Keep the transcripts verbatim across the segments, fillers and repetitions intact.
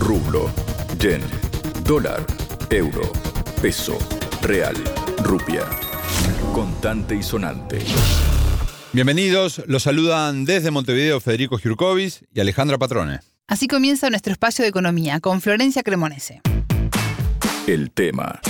rublo, yen, dólar, euro, peso, real, rupia. Contante y sonante. Bienvenidos, los saludan desde Montevideo Federico Giurcovis y Alejandra Patrone. Así comienza nuestro espacio de economía con Florencia Cremonese. El tema.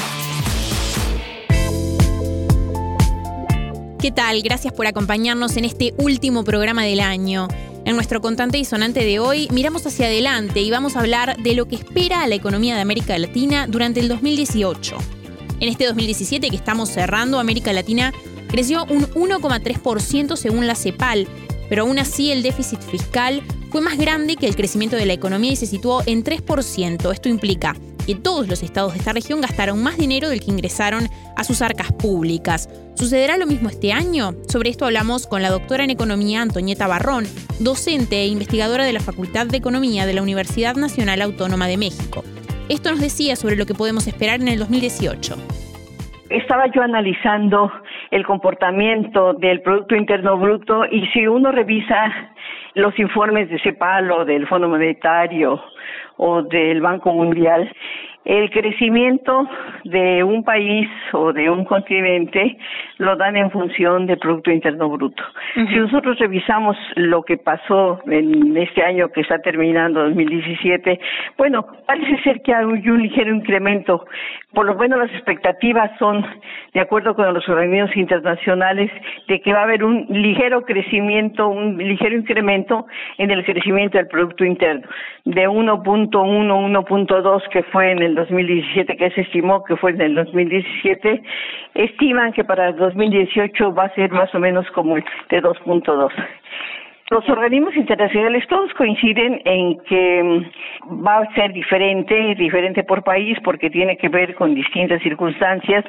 ¿Qué tal? Gracias por acompañarnos en este último programa del año. En nuestro Contante y Sonante de hoy miramos hacia adelante y vamos a hablar de lo que espera a la economía de América Latina durante el dos mil dieciocho. En este dos mil diecisiete que estamos cerrando, América Latina creció un uno coma tres por ciento según la CEPAL, pero aún así el déficit fiscal fue más grande que el crecimiento de la economía y se situó en tres por ciento. Esto implica que todos los estados de esta región gastaron más dinero del que ingresaron a sus arcas públicas. ¿Sucederá lo mismo este año? Sobre esto hablamos con la doctora en Economía Antonieta Barrón, docente e investigadora de la Facultad de Economía de la Universidad Nacional Autónoma de México. Esto nos decía sobre lo que podemos esperar en el dos mil dieciocho. Estaba yo analizando el comportamiento del Producto Interno Bruto y si uno revisa los informes de CEPAL o del Fondo Monetario o del Banco Mundial, el crecimiento de un país o de un continente lo dan en función del Producto Interno Bruto. Uh-huh. Si nosotros revisamos lo que pasó en este año que está terminando, dos mil diecisiete, bueno, parece ser que hay un ligero incremento. Por lo menos las expectativas son, de acuerdo con los organismos internacionales, de que va a haber un ligero crecimiento, un ligero incremento en el crecimiento del Producto Interno, de uno punto uno, uno punto dos que fue en el dos mil diecisiete, que se estimó que fue en el dos mil diecisiete, estiman que para el dos mil dieciocho va a ser más o menos como el de dos punto dos. Los organismos internacionales todos coinciden en que va a ser diferente, diferente por país, porque tiene que ver con distintas circunstancias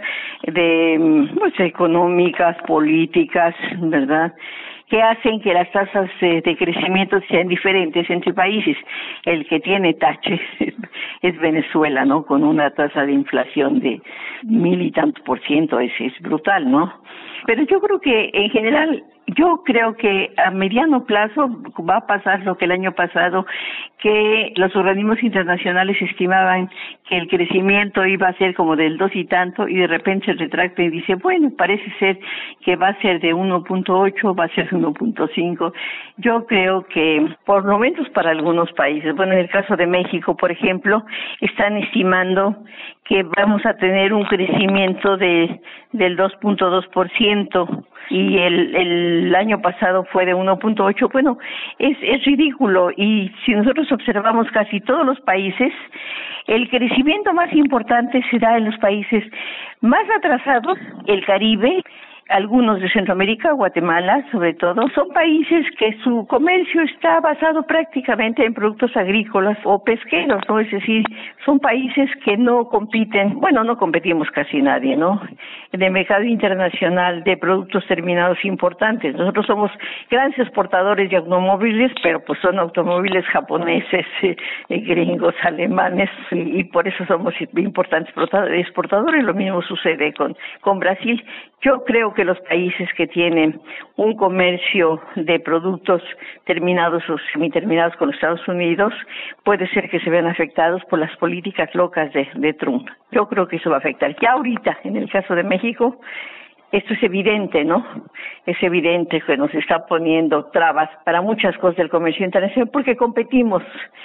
de pues, económicas, políticas, ¿verdad?, que hacen que las tasas de crecimiento sean diferentes entre países. El que tiene tache es Venezuela, ¿no?, con una tasa de inflación de mil y tantos por ciento, es, es brutal, ¿no? Pero yo creo que en general, yo creo que a mediano plazo va a pasar lo que el año pasado, que los organismos internacionales estimaban que el crecimiento iba a ser como del dos y tanto y de repente se retracta y dice, bueno, parece ser que va a ser de uno punto ocho, va a ser de uno punto cinco. Yo creo que por lo menos para algunos países, bueno, en el caso de México, por ejemplo, están estimando que vamos a tener un crecimiento de del dos punto dos por ciento y el el año pasado fue de uno punto ocho. Bueno, es es ridículo y si nosotros observamos casi todos los países, el crecimiento más importante se da en los países más atrasados, el Caribe, algunos de Centroamérica, Guatemala sobre todo, son países que su comercio está basado prácticamente en productos agrícolas o pesqueros, ¿no? Es decir, son países que no compiten, bueno, no competimos casi nadie, ¿no?, en el mercado internacional de productos terminados importantes. Nosotros somos grandes exportadores de automóviles, pero pues son automóviles japoneses, eh, gringos, alemanes, y, y por eso somos importantes exportadores. Lo mismo sucede con, con Brasil. Yo creo que los países que tienen un comercio de productos terminados o semiterminados con los Estados Unidos, puede ser que se vean afectados por las políticas locas de, de Trump. Yo creo que eso va a afectar. Ya ahorita, en el caso de México, esto es evidente, ¿no? Es evidente que nos está poniendo trabas para muchas cosas del comercio internacional porque competimos.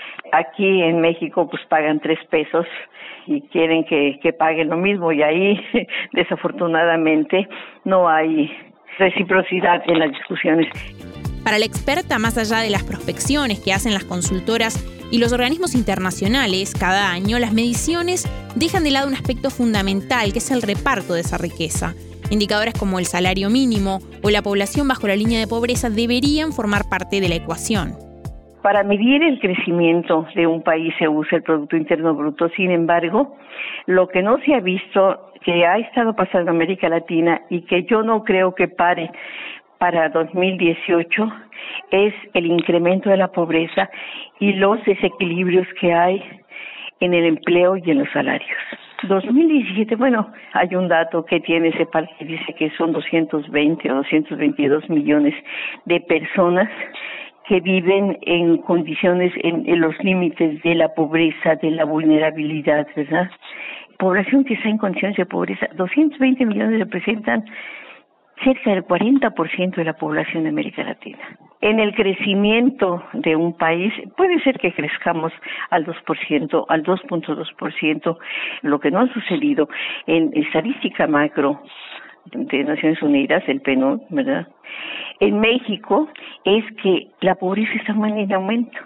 Aquí en México pues pagan tres pesos y quieren que, que paguen lo mismo y ahí desafortunadamente no hay reciprocidad en las discusiones. Para la experta, más allá de las prospecciones que hacen las consultoras y los organismos internacionales, cada año las mediciones dejan de lado un aspecto fundamental que es el reparto de esa riqueza. Indicadores como el salario mínimo o la población bajo la línea de pobreza deberían formar parte de la ecuación. Para medir el crecimiento de un país se usa el Producto Interno Bruto. Sin embargo, lo que no se ha visto, que ha estado pasando en América Latina y que yo no creo que pare para dos mil dieciocho, es el incremento de la pobreza y los desequilibrios que hay en el empleo y en los salarios. dos mil diecisiete, bueno, hay un dato que tiene CEPAL que dice que son doscientos veinte o doscientos veintidós millones de personas que viven en condiciones, en, en los límites de la pobreza, de la vulnerabilidad, ¿verdad? Población que está en condiciones de pobreza, doscientos veinte millones representan cerca del cuarenta por ciento de la población de América Latina. En el crecimiento de un país, puede ser que crezcamos al dos por ciento, al dos punto dos por ciento, lo que no ha sucedido en estadística macro de Naciones Unidas, el P N U D, ¿verdad? En México es que la pobreza está en aumento.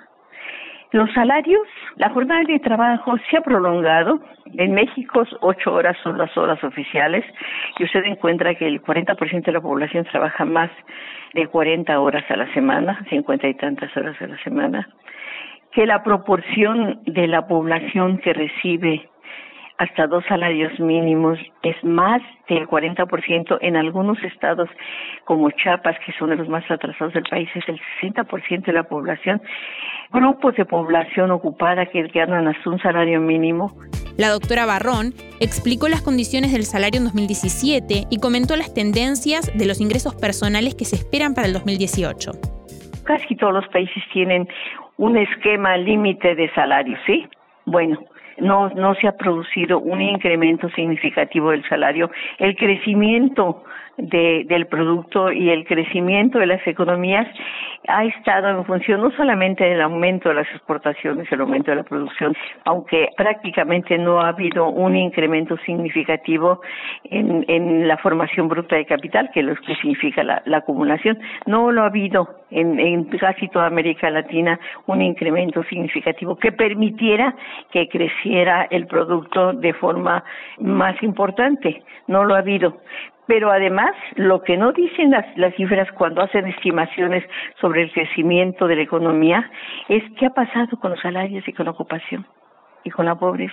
Los salarios, la jornada de trabajo se ha prolongado. En México, ocho horas son las horas oficiales, y usted encuentra que el cuarenta por ciento de la población trabaja más de cuarenta horas a la semana, cincuenta y tantas horas a la semana, que la proporción de la población que recibe hasta dos salarios mínimos es más del cuarenta por ciento. En algunos estados como Chiapas, que son de los más atrasados del país, es el sesenta por ciento de la población. Grupos de población ocupada que ganan hasta un salario mínimo. La doctora Barrón explicó las condiciones del salario en dos mil diecisiete y comentó las tendencias de los ingresos personales que se esperan para el dos mil dieciocho. Casi todos los países tienen un esquema límite de salario, ¿sí? Bueno, no no se ha producido un incremento significativo del salario. El crecimiento de, del producto y el crecimiento de las economías ha estado en función no solamente del aumento de las exportaciones, el aumento de la producción, aunque prácticamente no ha habido un incremento significativo en, en la formación bruta de capital, que es lo que significa la, la acumulación. No lo ha habido en, en casi toda América Latina un incremento significativo que permitiera que creciera el producto de forma más importante. No lo ha habido. Pero además, lo que no dicen las, las cifras cuando hacen estimaciones sobre el crecimiento de la economía es qué ha pasado con los salarios y con la ocupación y con la pobreza.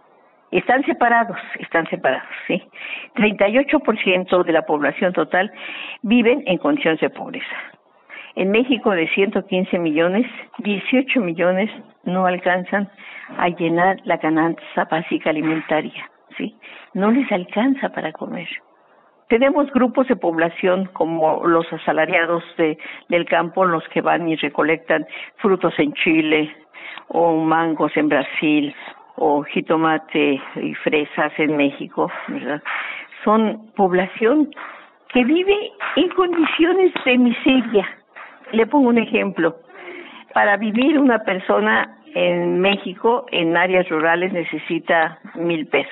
Están separados, están separados, ¿sí? treinta y ocho por ciento de la población total viven en condiciones de pobreza. En México, de ciento quince millones, dieciocho millones no alcanzan a llenar la canasta básica alimentaria, ¿sí? No les alcanza para comer. Tenemos grupos de población como los asalariados de, del campo, los que van y recolectan frutos en Chile, o mangos en Brasil, o jitomate y fresas en México, ¿verdad? Son población que vive en condiciones de miseria. Le pongo un ejemplo. Para vivir una persona en México, en áreas rurales, necesita mil pesos.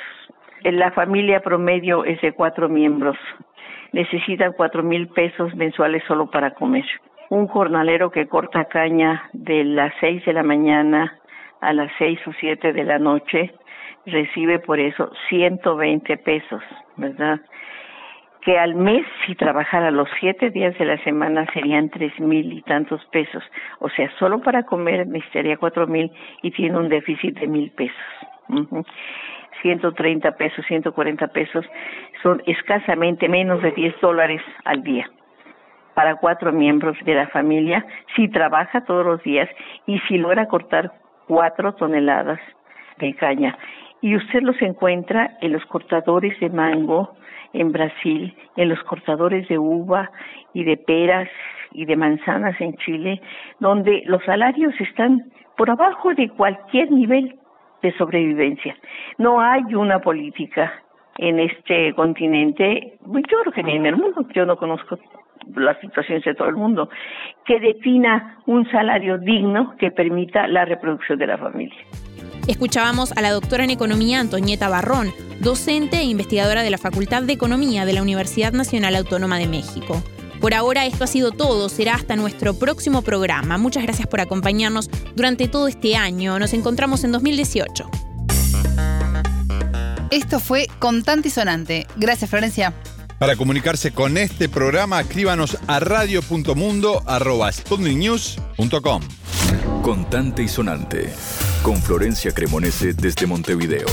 La familia promedio es de cuatro miembros. Necesitan cuatro mil pesos mensuales solo para comer. Un jornalero que corta caña de las seis de la mañana a las seis o siete de la noche recibe por eso ciento veinte pesos, ¿verdad? Que al mes, si trabajara los siete días de la semana, serían tres mil y tantos pesos. O sea, solo para comer necesitaría cuatro mil y tiene un déficit de mil pesos. Uh-huh. ciento treinta pesos, ciento cuarenta pesos, son escasamente menos de diez dólares al día para cuatro miembros de la familia, si trabaja todos los días y si logra cortar cuatro toneladas de caña. Y usted los encuentra en los cortadores de mango en Brasil, en los cortadores de uva y de peras y de manzanas en Chile, donde los salarios están por abajo de cualquier nivel de sobrevivencia. No hay una política en este continente, yo creo que ni en el mundo, yo no conozco las situaciones de todo el mundo, que defina un salario digno que permita la reproducción de la familia. Escuchábamos a la doctora en Economía Antonieta Barrón, docente e investigadora de la Facultad de Economía de la Universidad Nacional Autónoma de México. Por ahora esto ha sido todo, será hasta nuestro próximo programa. Muchas gracias por acompañarnos durante todo este año. Nos encontramos en dos mil dieciocho. Esto fue Contante y Sonante. Gracias, Florencia. Para comunicarse con este programa, escríbanos a radio punto mundo arroba sputnik news punto com. Contante y Sonante, con Florencia Cremonese desde Montevideo.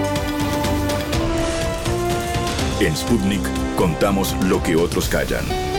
En Sputnik contamos lo que otros callan.